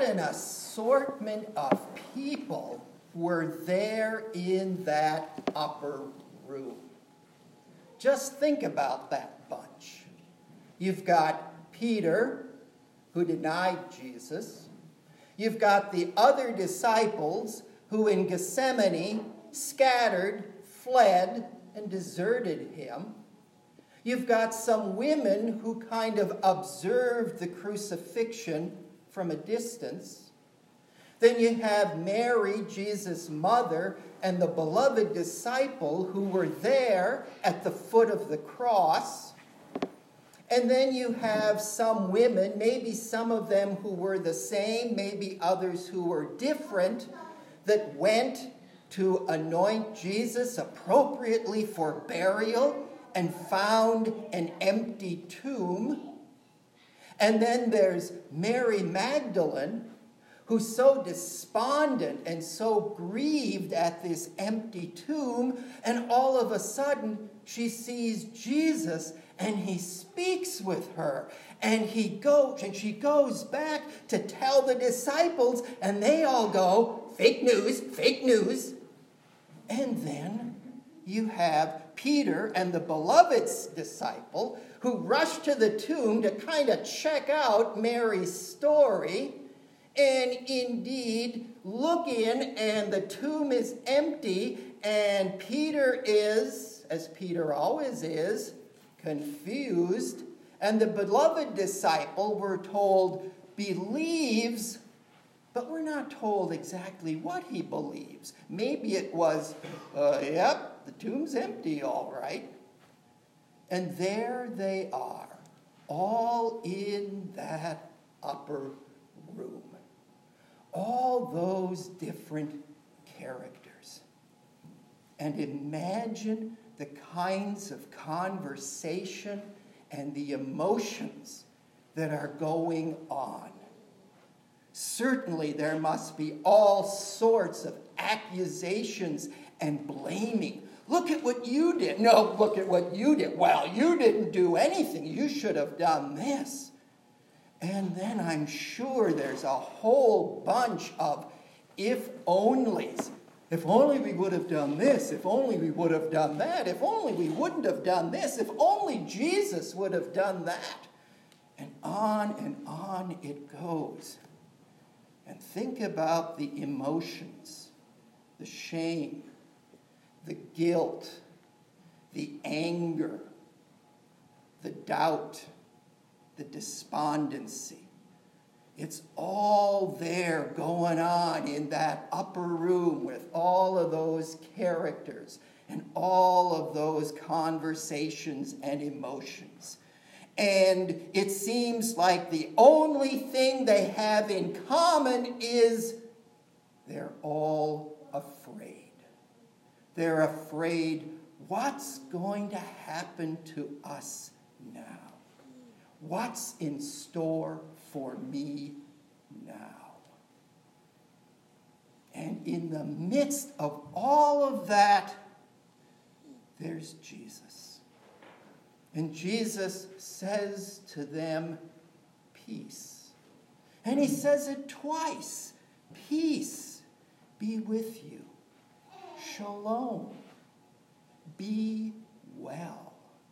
an assortment of people were there in that upper room. Just think about that bunch. You've got Peter, who denied Jesus. You've got the other disciples who in Gethsemane scattered, fled, and deserted him. You've got some women who kind of observed the crucifixion from a distance. Then you have Mary, Jesus' mother, and the beloved disciple who were there at the foot of the cross. And then you have some women, maybe some of them who were the same, maybe others who were different, that went to anoint Jesus appropriately for burial and found an empty tomb. And then there's Mary Magdalene, who's so despondent and so grieved at this empty tomb, and all of a sudden she sees Jesus and he speaks with her, and she goes back to tell the disciples, and they all go, fake news, fake news. And then you have Peter and the beloved's disciple who rush to the tomb to kind of check out Mary's story, and indeed look in, and the tomb is empty, and Peter is, as Peter always is, confused, and the beloved disciple, we're told, believes, but we're not told exactly what he believes. Maybe it was, yep, the tomb's empty, all right. And there they are, all in that upper room. All those different characters. And imagine the kinds of conversation and the emotions that are going on. Certainly there must be all sorts of accusations and blaming. Look at what you did. No, look at what you did. Well, you didn't do anything. You should have done this. And then I'm sure there's a whole bunch of if-onlys. If only we would have done this. If only we would have done that. If only we wouldn't have done this. If only Jesus would have done that. And on it goes. And think about the emotions, the shame, the guilt, the anger, the doubt, the despondency. It's all there going on in that upper room with all of those characters and all of those conversations and emotions. And it seems like the only thing they have in common is they're all afraid. They're afraid, what's going to happen to us now? What's in store for me now? And in the midst of all of that, there's Jesus. And Jesus says to them, peace. And he says it twice. Peace be with you. Shalom. Be well.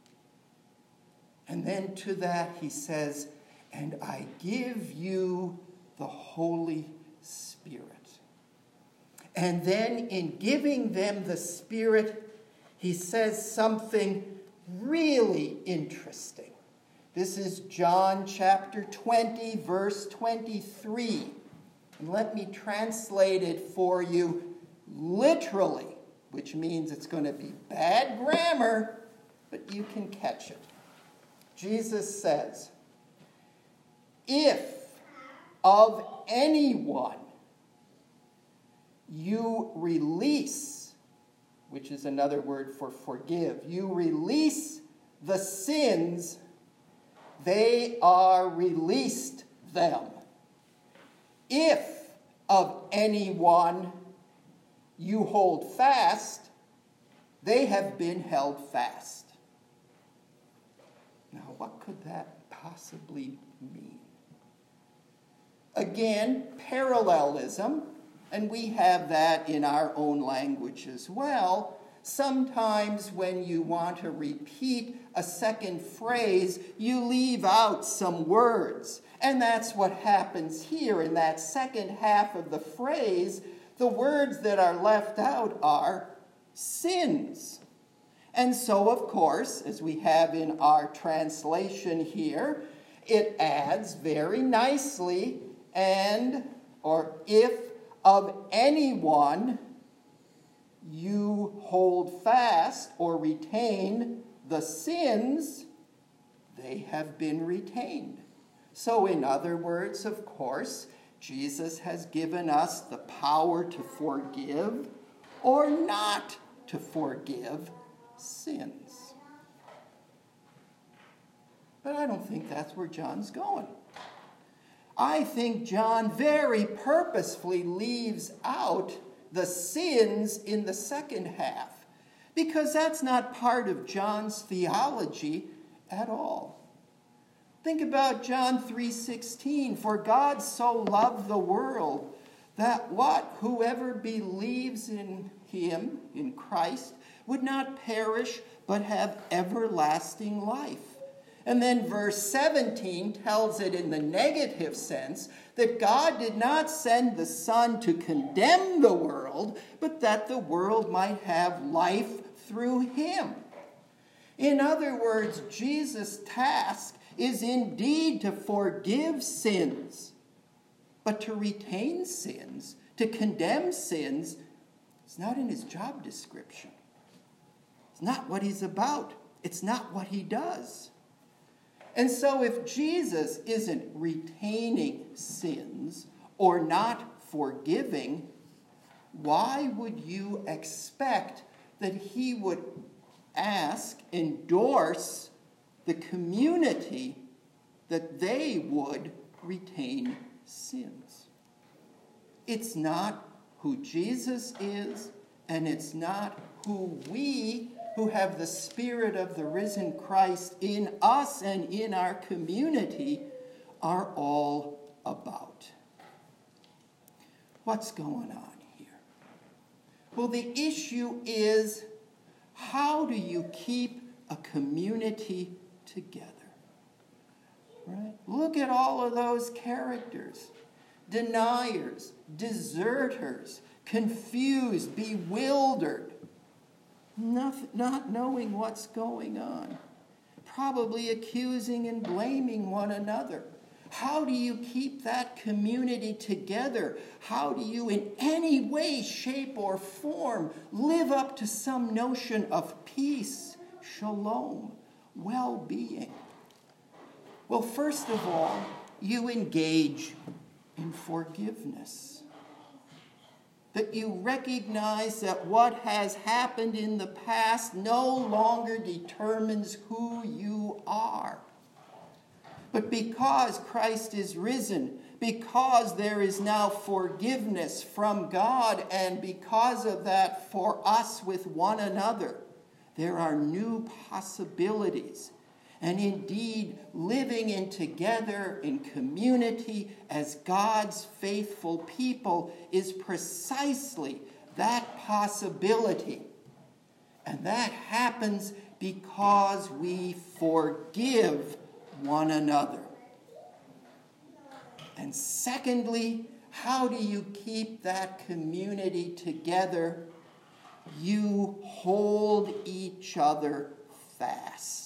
And then to that he says, and I give you the Holy Spirit. And then in giving them the Spirit, he says something really interesting. This is John chapter 20, verse 23. And let me translate it for you literally, which means it's going to be bad grammar, but you can catch it. Jesus says, if of anyone you release, which is another word for forgive, you release the sins, they are released them. If of anyone you hold fast, they have been held fast. Now, what could that possibly mean? Again, parallelism, and we have that in our own language as well. Sometimes when you want to repeat a second phrase, you leave out some words. And that's what happens here in that second half of the phrase. The words that are left out are sins. And so, of course, as we have in our translation here, it adds very nicely, or if of anyone you hold fast or retain the sins, they have been retained. So in other words, of course, Jesus has given us the power to forgive or not to forgive sins. But I don't think that's where John's going. I think John very purposefully leaves out the sins in the second half, because that's not part of John's theology at all. Think about John 3:16. For God so loved the world that whoever believes in him, in Christ, would not perish but have everlasting life. And then verse 17 tells it in the negative sense that God did not send the Son to condemn the world, but that the world might have life through him. In other words, Jesus' task is indeed to forgive sins, but to retain sins, to condemn sins, it's not in his job description. It's not what he's about. It's not what he does. And so if Jesus isn't retaining sins or not forgiving, why would you expect that he would endorse the community that they would retain sins? It's not who Jesus is, and it's not who we, who have the Spirit of the risen Christ in us and in our community, are all about. What's going on here? Well, the issue is, how do you keep a community together? Right? Look at all of those characters. Deniers, deserters, confused, bewildered, not knowing what's going on, probably accusing and blaming one another. How do you keep that community together? How do you in any way, shape, or form live up to some notion of peace, shalom, well-being? Well, first of all, you engage in forgiveness. That you recognize that what has happened in the past no longer determines who you are. But because Christ is risen, because there is now forgiveness from God, and because of that for us with one another, there are new possibilities. And indeed, living in together in community as God's faithful people is precisely that possibility. And that happens because we forgive one another. And secondly, how do you keep that community together? You hold each other fast.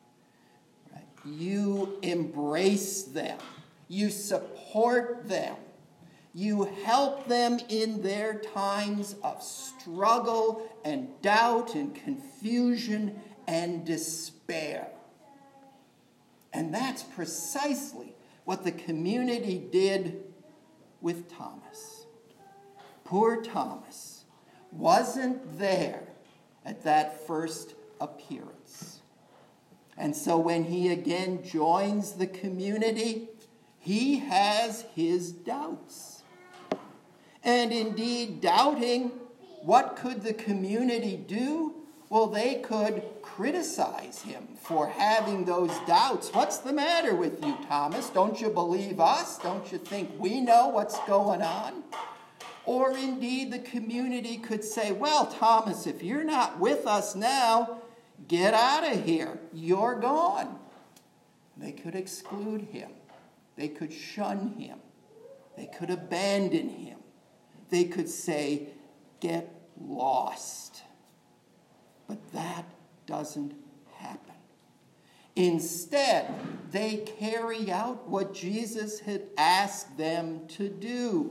You embrace them. You support them. You help them in their times of struggle and doubt and confusion and despair. And that's precisely what the community did with Thomas. Poor Thomas wasn't there at that first appearance. And so when he again joins the community, he has his doubts. And indeed, doubting what could the community do? Well, they could criticize him for having those doubts. What's the matter with you, Thomas? Don't you believe us? Don't you think we know what's going on? Or indeed, the community could say, well, Thomas, if you're not with us now, get out of here. You're gone. They could exclude him. They could shun him. They could abandon him. They could say, get lost. But that doesn't happen. Instead, they carry out what Jesus had asked them to do.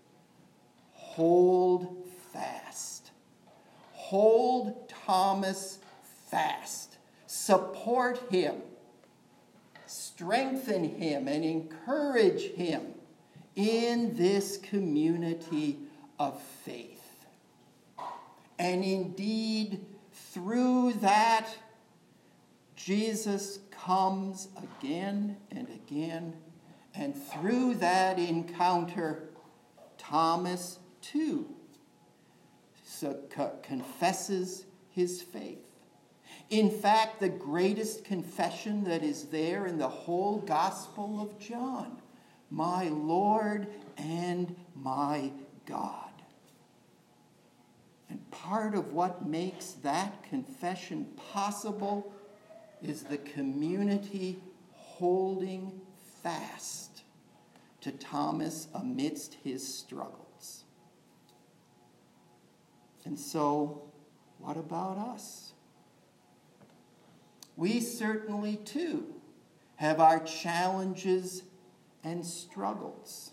Hold fast. Hold Thomas fast. Support him. Strengthen him and encourage him in this community of faith. And indeed, through that, Jesus comes again and again. And through that encounter, Thomas too confesses his faith. In fact, the greatest confession that is there in the whole Gospel of John, my Lord and my God. And part of what makes that confession possible is the community holding fast to Thomas amidst his struggles. And so, what about us? We certainly, too, have our challenges and struggles.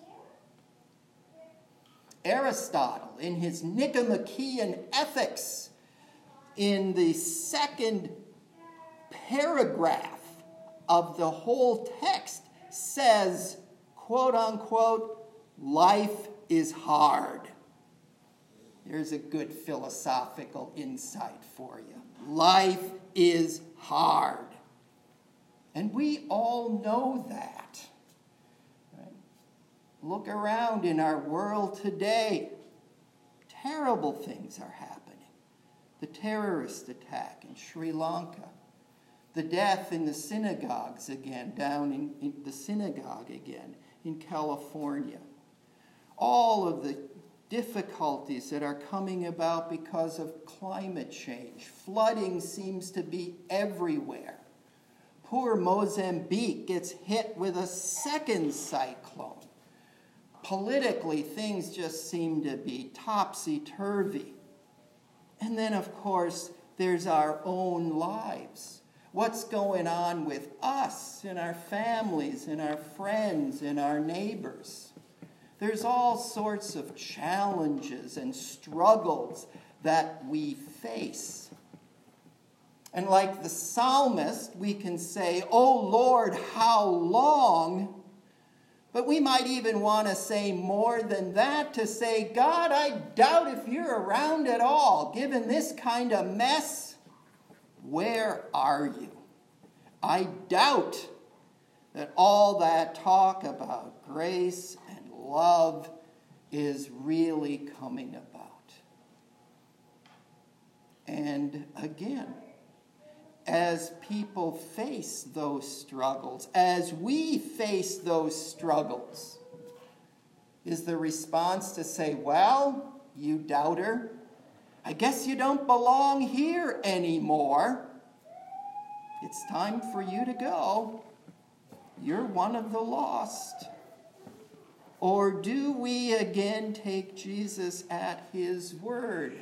Aristotle, in his Nicomachean Ethics, in the second paragraph of the whole text, says, quote unquote, life is hard. There's a good philosophical insight for you. Life is hard. And we all know that. Right? Look around in our world today. Terrible things are happening. The terrorist attack in Sri Lanka. The death in the synagogues again, down in the synagogue again in California. All of the difficulties that are coming about because of climate change. Flooding seems to be everywhere. Poor Mozambique gets hit with a second cyclone. Politically, things just seem to be topsy-turvy. And then, of course, there's our own lives. What's going on with us and our families and our friends and our neighbors? There's all sorts of challenges and struggles that we face. And like the psalmist, we can say, "Oh Lord, how long?" But we might even want to say more than that, to say, "God, I doubt if you're around at all. Given this kind of mess, where are you?" I doubt that all that talk about grace and love is really coming about. And again, as people face those struggles, as we face those struggles, is the response to say, "Well, you doubter, I guess you don't belong here anymore. It's time for you to go. You're one of the lost"? Or do we again take Jesus at his word?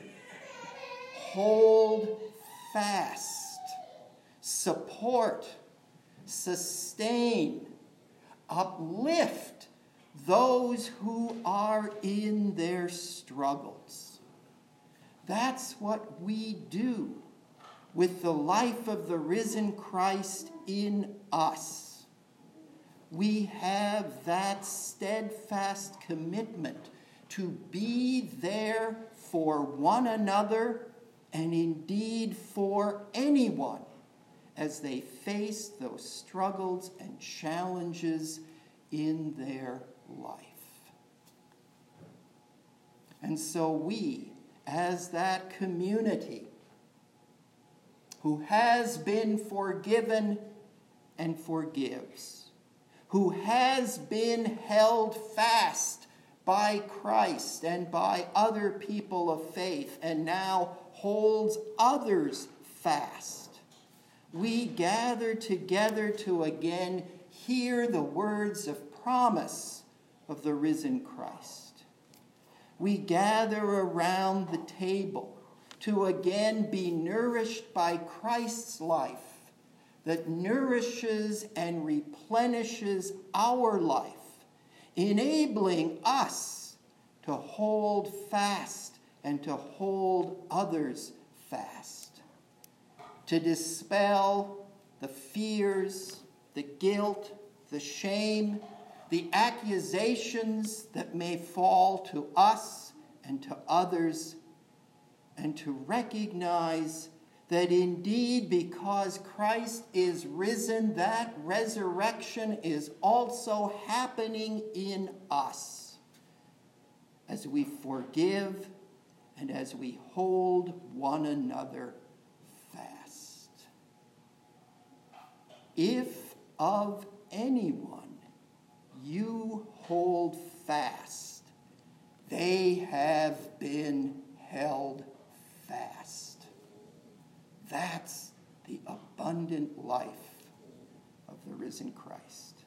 Hold fast, support, sustain, uplift those who are in their struggles. That's what we do with the life of the risen Christ in us. We have that steadfast commitment to be there for one another and indeed for anyone as they face those struggles and challenges in their life. And so we, as that community, who has been forgiven and forgives, who has been held fast by Christ and by other people of faith, and now holds others fast. We gather together to again hear the words of promise of the risen Christ. We gather around the table to again be nourished by Christ's life that nourishes and replenishes our life, enabling us to hold fast and to hold others fast, to dispel the fears, the guilt, the shame, the accusations that may fall to us and to others, and to recognize that indeed, because Christ is risen, that resurrection is also happening in us as we forgive and as we hold one another fast. If of anyone you hold fast, they have been held fast. That's the abundant life of the risen Christ.